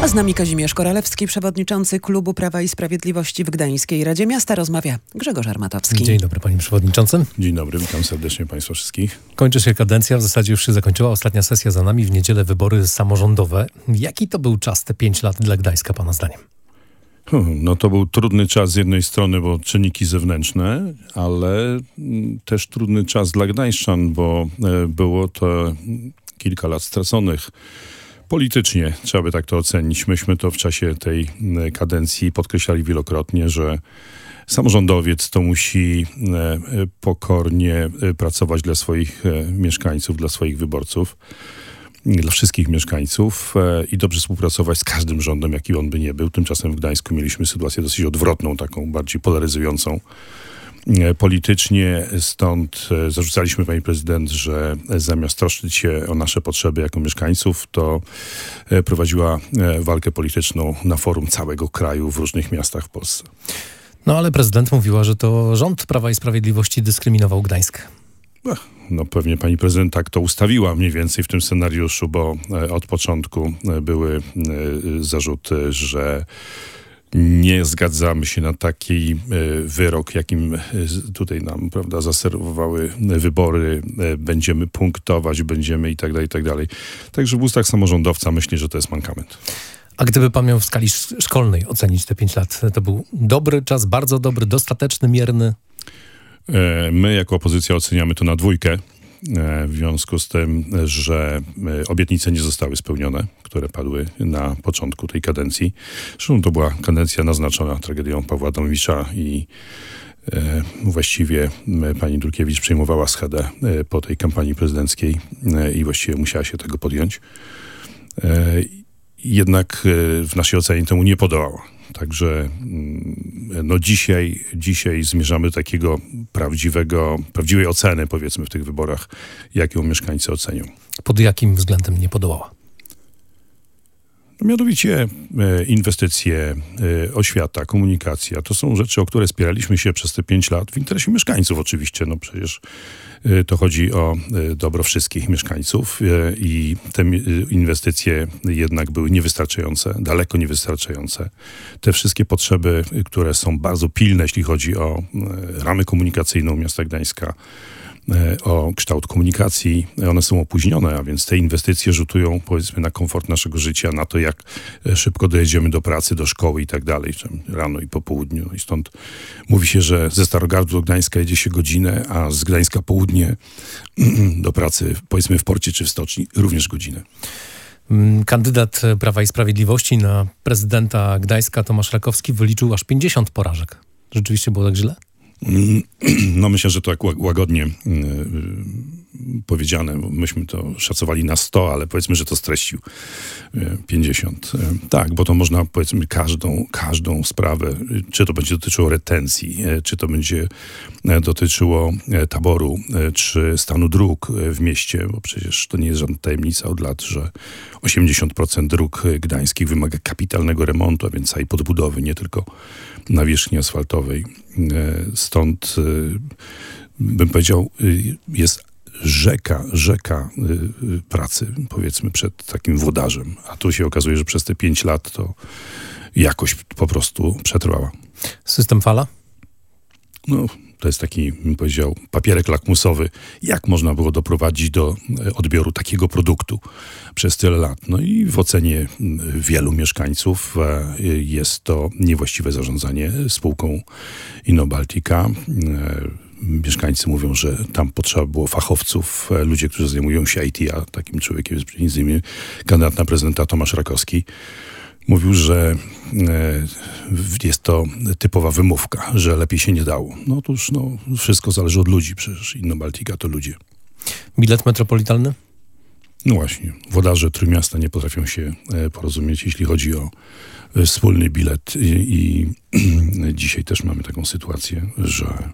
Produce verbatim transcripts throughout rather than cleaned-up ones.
A z nami Kazimierz Koralewski, przewodniczący Klubu Prawa i Sprawiedliwości w Gdańskiej Radzie Miasta. Rozmawia Grzegorz Armatowski. Dzień dobry, panie przewodniczący. Dzień dobry, witam serdecznie państwa wszystkich. Kończy się kadencja, w zasadzie już się zakończyła. Ostatnia sesja za nami, w niedzielę wybory samorządowe. Jaki to był czas, te pięć lat dla Gdańska, pana zdaniem? Hmm, no to był trudny czas z jednej strony, bo czynniki zewnętrzne, ale też trudny czas dla gdańszczan, bo było to kilka lat straconych. Politycznie trzeba by tak to ocenić. Myśmy to w czasie tej kadencji podkreślali wielokrotnie, że samorządowiec to musi pokornie pracować dla swoich mieszkańców, dla swoich wyborców, dla wszystkich mieszkańców i dobrze współpracować z każdym rządem, jaki on by nie był. Tymczasem w Gdańsku mieliśmy sytuację dosyć odwrotną, taką bardziej polaryzującą politycznie. Stąd zarzucaliśmy pani prezydent, że zamiast troszczyć się o nasze potrzeby jako mieszkańców, to prowadziła walkę polityczną na forum całego kraju w różnych miastach w Polsce. No ale prezydent mówiła, że to rząd Prawa i Sprawiedliwości dyskryminował Gdańsk. No pewnie pani prezydent tak to ustawiła mniej więcej w tym scenariuszu, bo od początku były zarzuty, że nie zgadzamy się na taki wyrok, jakim tutaj nam, prawda, zaserwowały wybory. Będziemy punktować, będziemy i tak dalej, i tak dalej. Także w ustach samorządowca myślę, że to jest mankament. A gdyby pan miał w skali szkolnej ocenić te pięć lat, to był dobry czas, bardzo dobry, dostateczny, mierny? My jako opozycja oceniamy to na dwójkę. W związku z tym, że obietnice nie zostały spełnione, które padły na początku tej kadencji. Zresztą to była kadencja naznaczona tragedią Pawła Adamowicza i e, właściwie pani Dulkiewicz przejmowała schedę po tej kampanii prezydenckiej e, i właściwie musiała się tego podjąć. E, jednak w naszej ocenie temu nie podołała. Także no dzisiaj, dzisiaj zmierzamy do takiego prawdziwego, prawdziwej oceny, powiedzmy, w tych wyborach, jak ją mieszkańcy ocenią. Pod jakim względem nie podołała? No mianowicie e, inwestycje, e, oświata, komunikacja, to są rzeczy, o które spieraliśmy się przez te pięć lat w interesie mieszkańców oczywiście. No przecież e, to chodzi o e, dobro wszystkich mieszkańców e, i te e, inwestycje jednak były niewystarczające, daleko niewystarczające. Te wszystkie potrzeby, które są bardzo pilne, jeśli chodzi o e, ramę komunikacyjną miasta Gdańska, o kształt komunikacji, one są opóźnione, a więc te inwestycje rzutują, powiedzmy, na komfort naszego życia, na to, jak szybko dojedziemy do pracy, do szkoły i tak dalej, rano i po południu. I stąd mówi się, że ze Starogardu do Gdańska jedzie się godzinę, a z Gdańska południe do pracy, powiedzmy, w porcie czy w stoczni również godzinę. Kandydat Prawa i Sprawiedliwości na prezydenta Gdańska, Tomasz Rakowski, wyliczył aż pięćdziesiąt porażek. Rzeczywiście było tak źle? No myślę, że to tak łagodnie yy, powiedziane. Myśmy to szacowali na sto, ale powiedzmy, że to streścił yy, pięćdziesiąt. Yy, tak, bo to można, powiedzmy, każdą, każdą sprawę, yy, czy to będzie dotyczyło retencji, yy, czy to będzie yy, dotyczyło yy, taboru, yy, czy stanu dróg yy, w mieście, bo przecież to nie jest żadna tajemnica od lat, że osiemdziesiąt procent dróg gdańskich wymaga kapitalnego remontu, a więc całej podbudowy, nie tylko nawierzchni asfaltowej. Stąd bym powiedział, jest rzeka, rzeka pracy, powiedzmy, przed takim włodarzem. A tu się okazuje, że przez te pięć lat to jakoś po prostu przetrwała. System fala? No, to jest taki, bym powiedział, papierek lakmusowy. Jak można było doprowadzić do odbioru takiego produktu przez tyle lat? No i w ocenie wielu mieszkańców jest to niewłaściwe zarządzanie spółką Innobaltica. Mieszkańcy mówią, że tam potrzeba było fachowców, ludzie, którzy zajmują się I T, a takim człowiekiem jest między innymi kandydat na prezydenta Tomasz Rakowski. Mówił, że jest to typowa wymówka, że lepiej się nie dało. No otóż no, wszystko zależy od ludzi, przecież Innobaltica to ludzie. Bilet metropolitalny? No właśnie, włodarze Trójmiasta nie potrafią się porozumieć, jeśli chodzi o wspólny bilet i, i dzisiaj też mamy taką sytuację, że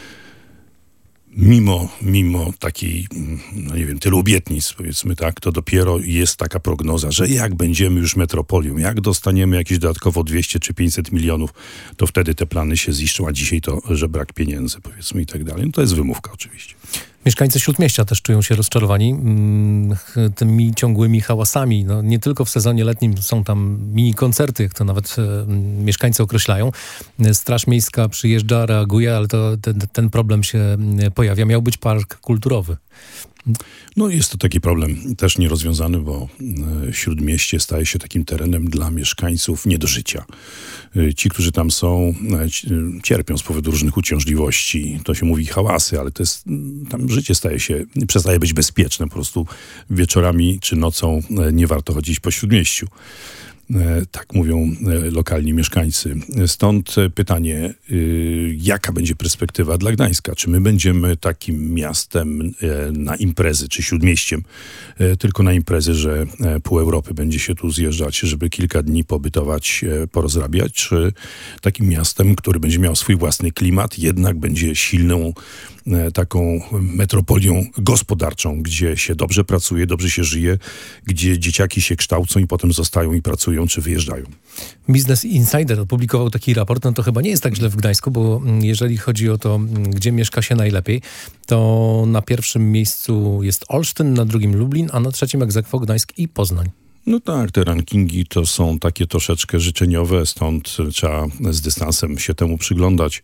Mimo, mimo takiej, no nie wiem, tylu obietnic, powiedzmy tak, to dopiero jest taka prognoza, że jak będziemy już metropolią, jak dostaniemy jakieś dodatkowo dwieście czy pięćset milionów, to wtedy te plany się ziszczą, a dzisiaj to, że brak pieniędzy, powiedzmy i tak dalej. No to jest wymówka oczywiście. Mieszkańcy Śródmieścia też czują się rozczarowani mm, tymi ciągłymi hałasami. No, nie tylko w sezonie letnim są tam mini koncerty, jak to nawet e, mieszkańcy określają. Straż Miejska przyjeżdża, reaguje, ale to ten, ten problem się pojawia. Miał być park kulturowy. No jest to taki problem też nierozwiązany, bo Śródmieście staje się takim terenem dla mieszkańców nie do życia. Ci, którzy tam są, cierpią z powodu różnych uciążliwości. To się mówi hałasy, ale to jest, tam życie staje się, przestaje być bezpieczne. Po prostu wieczorami czy nocą nie warto chodzić po Śródmieściu. Tak mówią lokalni mieszkańcy. Stąd pytanie, jaka będzie perspektywa dla Gdańska? Czy my będziemy takim miastem na imprezy, czy Śródmieściem, tylko na imprezy, że pół Europy będzie się tu zjeżdżać, żeby kilka dni pobytować, porozrabiać, czy takim miastem, który będzie miał swój własny klimat, jednak będzie silną taką metropolią gospodarczą, gdzie się dobrze pracuje, dobrze się żyje, gdzie dzieciaki się kształcą i potem zostają i pracują, czy wyjeżdżają. Business Insider opublikował taki raport, no to chyba nie jest tak źle w Gdańsku, bo jeżeli chodzi o to, gdzie mieszka się najlepiej, to na pierwszym miejscu jest Olsztyn, na drugim Lublin, a na trzecim ex aequo Gdańsk i Poznań. No tak, te rankingi to są takie troszeczkę życzeniowe, stąd trzeba z dystansem się temu przyglądać,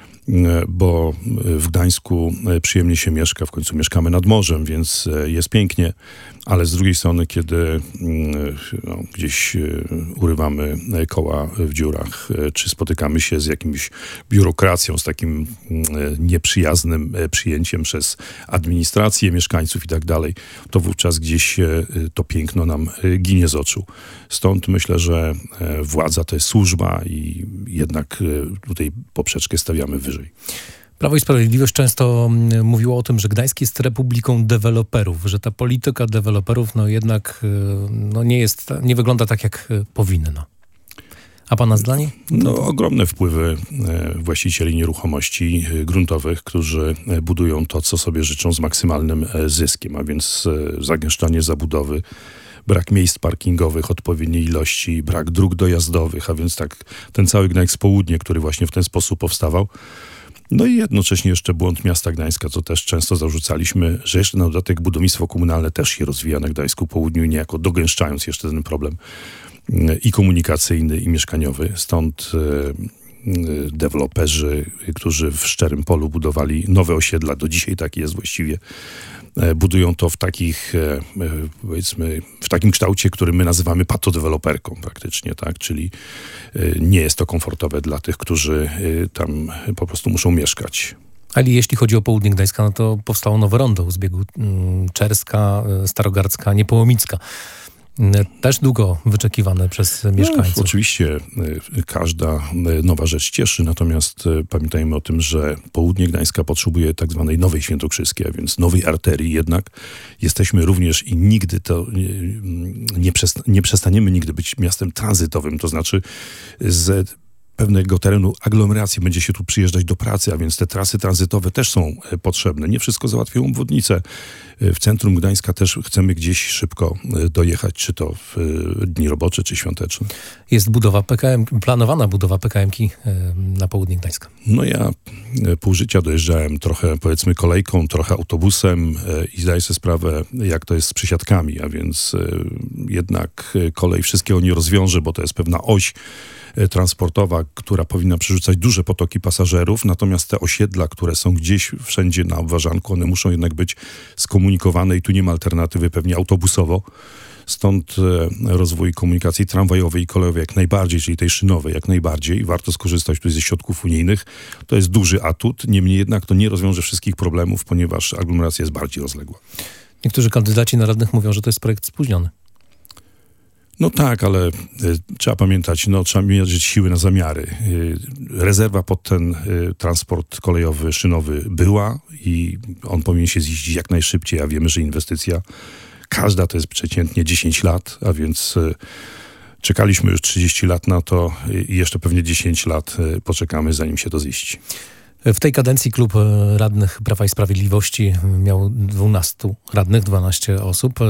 bo w Gdańsku przyjemnie się mieszka, w końcu mieszkamy nad morzem, więc jest pięknie, ale z drugiej strony, kiedy no, gdzieś urywamy koła w dziurach, czy spotykamy się z jakimś biurokracją, z takim nieprzyjaznym przyjęciem przez administrację mieszkańców i tak dalej, to wówczas gdzieś to piękno nam ginie z oczu. Stąd myślę, że władza to jest służba i jednak tutaj poprzeczkę stawiamy wyżej. Prawo i Sprawiedliwość często mówiło o tym, że Gdańsk jest republiką deweloperów, że ta polityka deweloperów no jednak no nie jest, nie wygląda tak, jak powinna. A pana zdanie? No, ogromne wpływy właścicieli nieruchomości gruntowych, którzy budują to, co sobie życzą z maksymalnym zyskiem, a więc zagęszczanie zabudowy, brak miejsc parkingowych, odpowiedniej ilości, brak dróg dojazdowych, a więc tak ten cały Gdańsk Południe, który właśnie w ten sposób powstawał. No i jednocześnie jeszcze błąd miasta Gdańska, co też często zarzucaliśmy, że jeszcze na dodatek budownictwo komunalne też się rozwija na Gdańsku Południu i niejako dogęszczając jeszcze ten problem i komunikacyjny, i mieszkaniowy. Stąd deweloperzy, którzy w Szczerym Polu budowali nowe osiedla, do dzisiaj tak jest właściwie, budują to w takich, powiedzmy, w takim kształcie, który my nazywamy patodeweloperką praktycznie, tak? Czyli nie jest to komfortowe dla tych, którzy tam po prostu muszą mieszkać. Ale jeśli chodzi o południe Gdańska, no to powstało nowe rondo u zbiegu Czerska, Starogardzka, Niepołomicka. Też długo wyczekiwane przez mieszkańców. No, oczywiście każda nowa rzecz cieszy, natomiast pamiętajmy o tym, że południe Gdańska potrzebuje tak zwanej nowej świętokrzyskiej, a więc nowej arterii jednak. Jesteśmy również i nigdy to nie, przesta- nie przestaniemy nigdy być miastem tranzytowym, to znaczy z pewnego terenu aglomeracji będzie się tu przyjeżdżać do pracy, a więc te trasy tranzytowe też są potrzebne. Nie wszystko załatwią obwodnice. W centrum Gdańska też chcemy gdzieś szybko dojechać, czy to w dni robocze, czy świąteczne. Jest budowa P K M, planowana budowa P K M-ki na południe Gdańska. No ja pół życia dojeżdżałem trochę, powiedzmy, kolejką, trochę autobusem i zdaję sobie sprawę, jak to jest z przysiadkami, a więc jednak kolej wszystkiego nie rozwiąże, bo to jest pewna oś transportowa, która powinna przerzucać duże potoki pasażerów, natomiast te osiedla, które są gdzieś wszędzie na obwarzanku, one muszą jednak być skomunikowane i tu nie ma alternatywy pewnie autobusowo. Stąd rozwój komunikacji tramwajowej i kolejowej jak najbardziej, czyli tej szynowej jak najbardziej. Warto skorzystać tu ze środków unijnych. To jest duży atut, niemniej jednak to nie rozwiąże wszystkich problemów, ponieważ aglomeracja jest bardziej rozległa. Niektórzy kandydaci na radnych mówią, że to jest projekt spóźniony. No tak, ale y, trzeba pamiętać, no trzeba mierzyć siły na zamiary. Y, rezerwa pod ten y, transport kolejowy, szynowy była i on powinien się ziścić jak najszybciej, a wiemy, że inwestycja każda to jest przeciętnie dziesięć lat, a więc y, czekaliśmy już trzydzieści lat na to i jeszcze pewnie dziesięć lat y, poczekamy, zanim się to ziści. W tej kadencji klub radnych Prawa i Sprawiedliwości miał dwunastu radnych, dwanaście osób.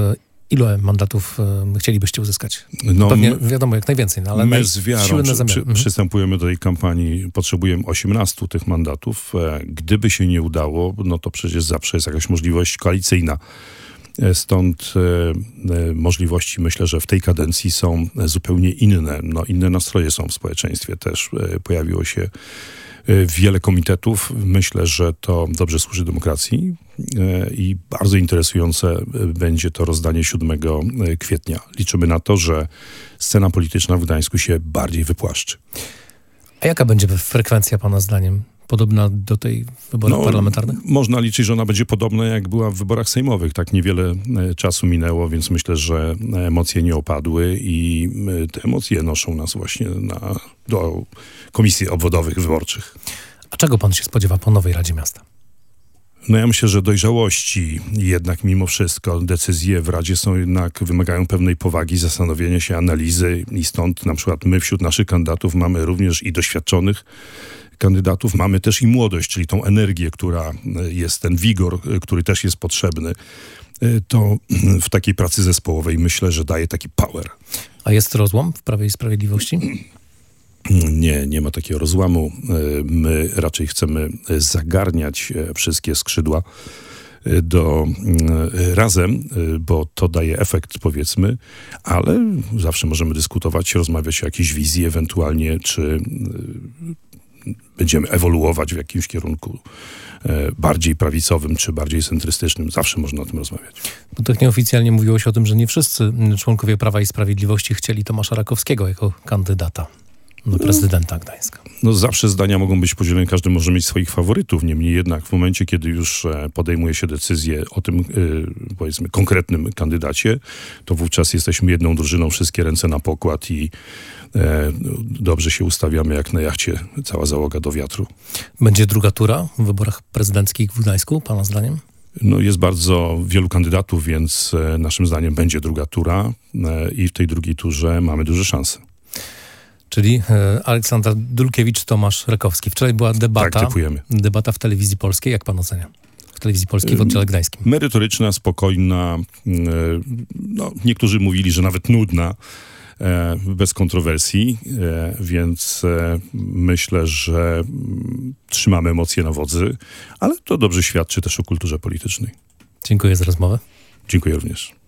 Ilu mandatów y, chcielibyście uzyskać? No, Pewnie my, wiadomo, jak najwięcej, no, ale my naj... z wiarą siły na przy, zamiar. przy, Mhm. przystępujemy do tej kampanii, potrzebujemy osiemnastu tych mandatów. E, gdyby się nie udało, no to przecież zawsze jest jakaś możliwość koalicyjna. E, stąd e, e, możliwości, myślę, że w tej kadencji są zupełnie inne. No, inne nastroje są w społeczeństwie też. E, pojawiło się wiele komitetów. Myślę, że to dobrze służy demokracji i bardzo interesujące będzie to rozdanie siódmego kwietnia. Liczymy na to, że scena polityczna w Gdańsku się bardziej wypłaszczy. A jaka będzie frekwencja pana zdaniem? Podobna do tej wyborów no, parlamentarnych? Można liczyć, że ona będzie podobna jak była w wyborach sejmowych. Tak niewiele czasu minęło, więc myślę, że emocje nie opadły i te emocje noszą nas właśnie na, do komisji obwodowych wyborczych. A czego pan się spodziewa po nowej Radzie Miasta? No ja myślę, że dojrzałości jednak mimo wszystko. Decyzje w Radzie są jednak, wymagają pewnej powagi, zastanowienia się, analizy i stąd na przykład my wśród naszych kandydatów mamy również i doświadczonych kandydatów, mamy też i młodość, czyli tą energię, która jest, ten wigor, który też jest potrzebny. To w takiej pracy zespołowej myślę, że daje taki power. A jest rozłam w Prawie i Sprawiedliwości? Nie, nie ma takiego rozłamu. My raczej chcemy zagarniać wszystkie skrzydła do, razem, bo to daje efekt, powiedzmy, ale zawsze możemy dyskutować, rozmawiać o jakiejś wizji, ewentualnie czy będziemy ewoluować w jakimś kierunku bardziej prawicowym czy bardziej centrystycznym. Zawsze można o tym rozmawiać. Bo tak nieoficjalnie mówiło się o tym, że nie wszyscy członkowie Prawa i Sprawiedliwości chcieli Tomasza Rakowskiego jako kandydata do prezydenta Gdańska. No zawsze zdania mogą być podzielone, każdy może mieć swoich faworytów, niemniej jednak w momencie, kiedy już podejmuje się decyzję o tym, powiedzmy, konkretnym kandydacie, to wówczas jesteśmy jedną drużyną, wszystkie ręce na pokład i e, dobrze się ustawiamy jak na jachcie, cała załoga do wiatru. Będzie druga tura w wyborach prezydenckich w Gdańsku, pana zdaniem? No jest bardzo wielu kandydatów, więc e, naszym zdaniem będzie druga tura e, i w tej drugiej turze mamy duże szanse. Czyli e, Aleksandra Dulkiewicz, Tomasz Rakowski. Wczoraj była debata, Tak, typujemy. debata w Telewizji Polskiej. Jak pan ocenia? W Telewizji Polskiej w oddziale gdańskim. Merytoryczna, spokojna. E, no, niektórzy mówili, że nawet nudna, e, bez kontrowersji, e, więc e, myślę, że m, trzymamy emocje na wodzy, ale to dobrze świadczy też o kulturze politycznej. Dziękuję za rozmowę. Dziękuję również.